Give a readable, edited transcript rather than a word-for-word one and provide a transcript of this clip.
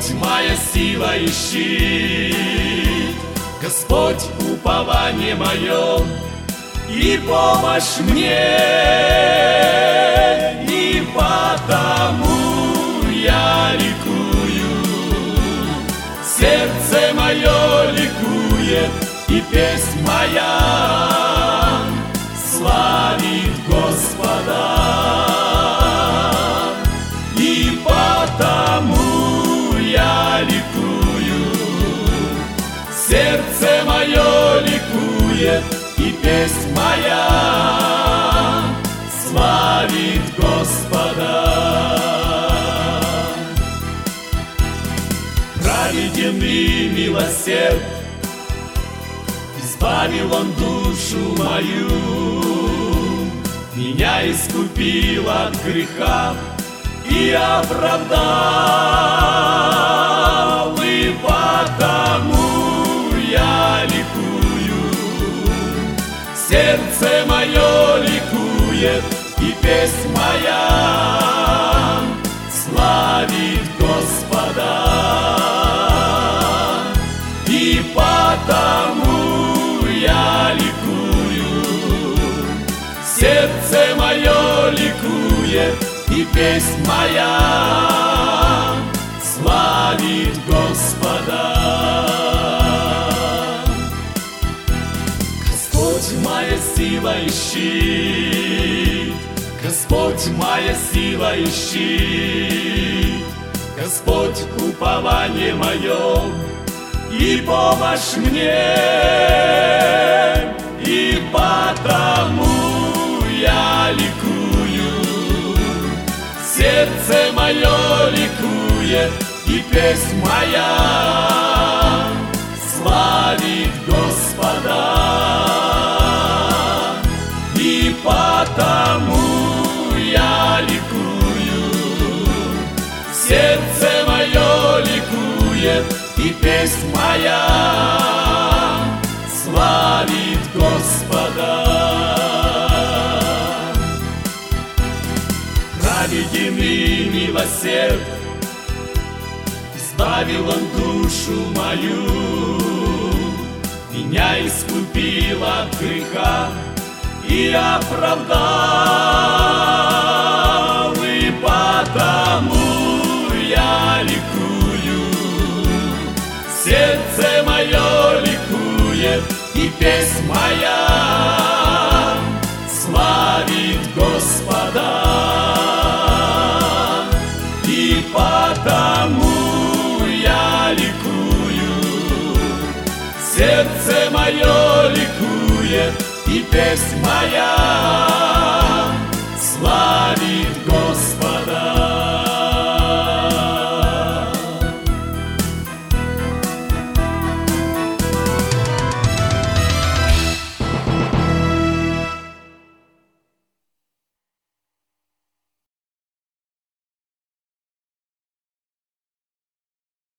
Господь моя сила и щит, Господь упование мое и помощь мне, и потому я ликую, сердце мое ликует, и песнь моя славит Господа. И потому я ликую, сердце мое ликует, и песнь моя славит Господа. Праведен и милосерд, избавил Он душу мою, меня искупил от греха и оправдал, и потому я ликую, сердце мое ликует, и песнь моя славит Господа. И потому я ликую, сердце мое ликует, и песнь моя славит Господа. Господь моя сила и щит, Господь моя сила и щит, Господь упование мое и помощь мне, и потому я ликую, сердце мое ликует, и песнь моя славит Господа. И потому я ликую, сердце мое ликует, и песнь моя славит Господа. Праведен и милосерд, избавил Он душу мою, меня искупил от греха и оправдал, и потому я ликую, сердце мое ликует, и песнь моя славит Господа. И потому я ликую, сердце мое ликует, и песнь моя